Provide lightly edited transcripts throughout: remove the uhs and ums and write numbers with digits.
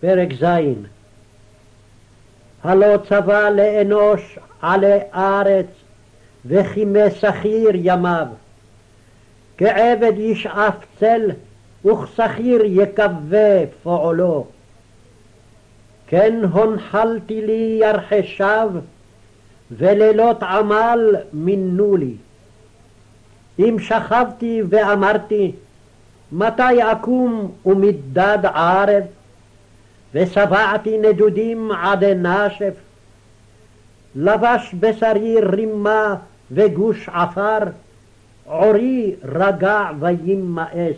פרק ז'. הלא צבא לאנוש עלי ארץ, וכימי שכיר ימיו. כעבד ישאף צל, וכשכיר יקווה פועלו. כן הונחלתי לי ירחשיו, ולילות עמל מינו לי. אם שכבתי ואמרתי, מתי אקום ומדד ערב, ושבעתי נדודים עד נשף, לבש בשרי רימה וגוש עפר, עורי רגע וימאס.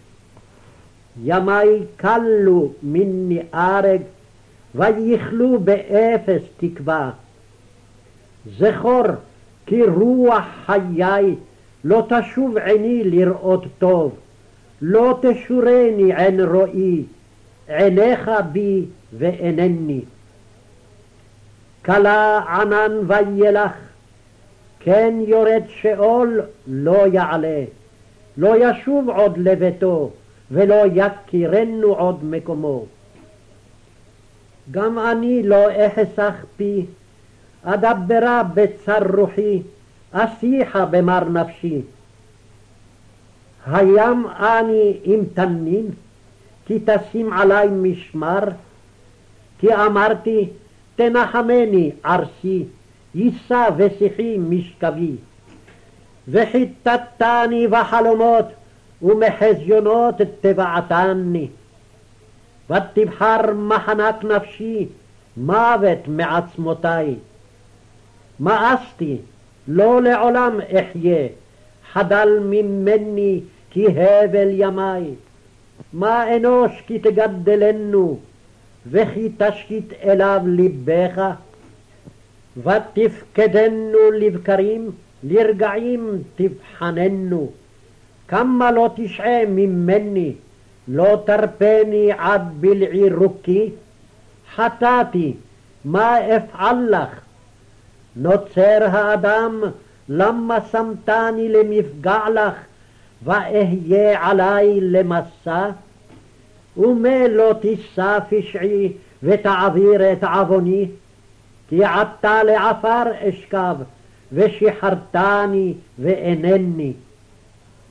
ימי קלו מני ארג, ויכלו באפס תקווה. זכור כי רוח חיי לא תשוב עיני לראות טוב, לא תשורני עין רואי, עיניך בי ואינני. כלה ענן וילך, כן יורד שאול לא יעלה, לא ישוב עוד לביתו, ולא יכירנו עוד מקומו. גם אני לא אחסך פי, אדברה בצר רוחי, אשיחה במר נפשי. הים אני עם תנין, כי תשים עלי משמר, כי אמרתי תנחמני ערשי, יישא ושיחי משכבי. וחיטטני בחלומות, ומחזיונות תבעתני. ותבחר מחנק נפשי, מוות מעצמותי. מאסתי, לא לעולם אחיה, חדל ממני כי הבל ימי. מה אנוש כי תגדלנו, וכי תשקיט אליו ליבך? ותפקדנו לבקרים, לרגעים תבחננו. כמה לא תשעה ממני, לא תרפני עד בלעי רוקי. חטאתי, מה אפעל לך? נוצר האדם, למה שמתני למפגע לך, ואהיה עלי למסע? ומה לא תישא פשעי ותעביר את עווני? כי עתה לעפר אשכב, ושחרתני ואינני.